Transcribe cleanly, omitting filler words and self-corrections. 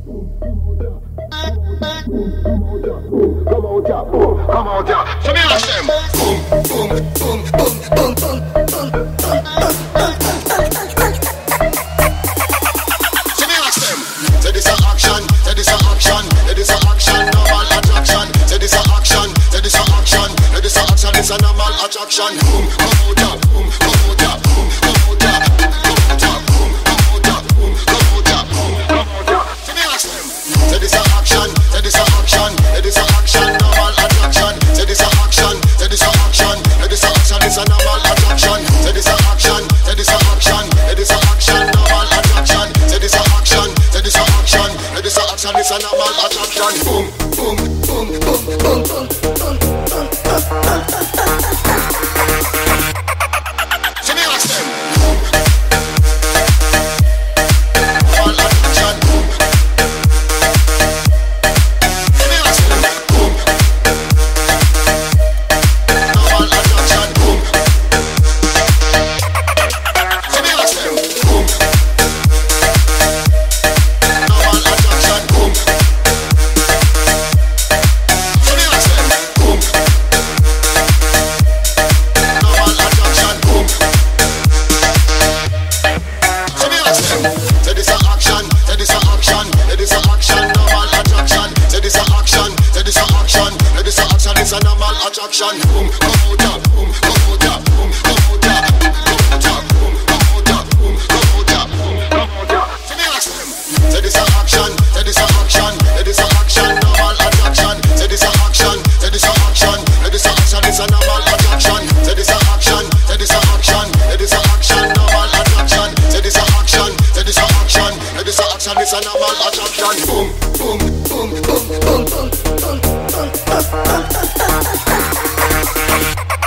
Come out here. So me ask them. Boom, boom, boom, boom, boom, boom, boom. So me ask them. Say this a action. Say this a action. Say this a action. Normal attraction. Say this a action. Say this a action. Say this a action. This a normal attraction. Boom, come out here. Boom, come out here. Boom, come out here. Come out here. Boom, come out here. Boom, come out here. Boom, come out here. So me ask them. Say this a action. Say this a action. Say this a action. Normal attraction. Say this a action. Say this a action. Say this a action. This a normal attraction. Say this a action. Say this a action. Say this a action. Normal attraction. Say this a action. Say this a action. Say this a action. This a normal attraction. Boom, boom, boom, boom, boom, boom, boom, boom. So me ask them. Normal attraction. Boom. So me ask them. Boom. Normal attraction. Boom. So me ask them. Boom. Normal attraction. Boom. So me ask them. Boom. Normal attraction. Boom. So me ask them. Say this a action. Say this a action. Say this a action. Normal attraction. Say this a action. Say this a action. Say this a action. This a normal attraction. Boom. Come out here. Boom. Come out here. Boom. Come out here. Come out here. Boom. Come out here. Boom. Come out here. Boom. Come out here. So me ask them. Say this a action. Say this a action. Say this a action. Normal attraction. Say this a action. Say this a action. Say this a action. This a normal attraction. Say this a action. Say this a action. Say this a action. Normal attraction. Say this a action. Say this a action. Say this a action. This a normal attraction. Boom, boom, boom, boom, boom, boom, boom, boom, boom, boom.